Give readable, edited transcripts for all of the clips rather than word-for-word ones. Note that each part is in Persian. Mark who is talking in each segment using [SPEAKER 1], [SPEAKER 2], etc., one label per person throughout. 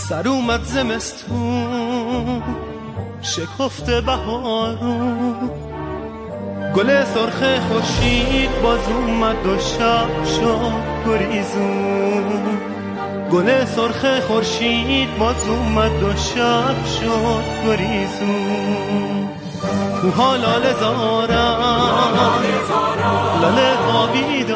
[SPEAKER 1] سر اومد زمستون شکفته بهارون، گل سرخ خورشید باز اومد و شب شد گریزون. گل سرخ خورشید باز اومد و شب شد گریزون. کوها لاله زارن لاله آبی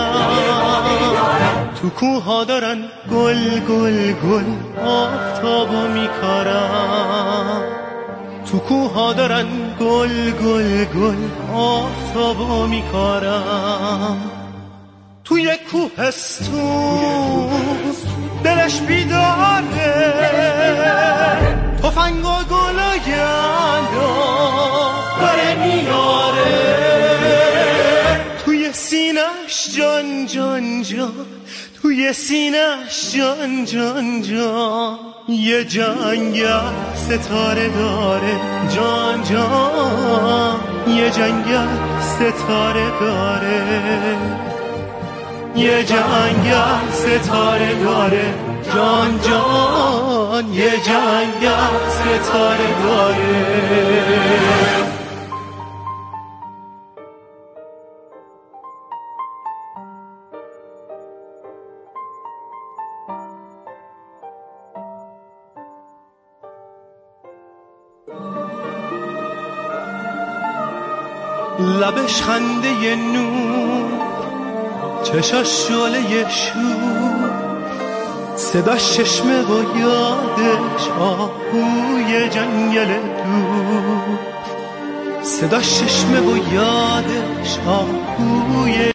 [SPEAKER 1] دارن، تو کوها دارن گل گل گل آفتابو میکارن. تو کوها دارن گل گل گل آفتابو میکارن. توی کوهستون دلش بیداره، تفنگ و گلوگندو داره میاره. توی سینه‌اش جان جان جان، توی سینه‌اش جان جان جان، یه جنگل ستاره داره جان جان، یه جنگل ستاره داره، یه جنگل ستاره داره جان جان، یه جنگل ستاره داره. لبش خنده نور، چشاش شعله شور، صداش چشمه و یادش آهوی جنگل دور. صداش چشمه و یادش آهوی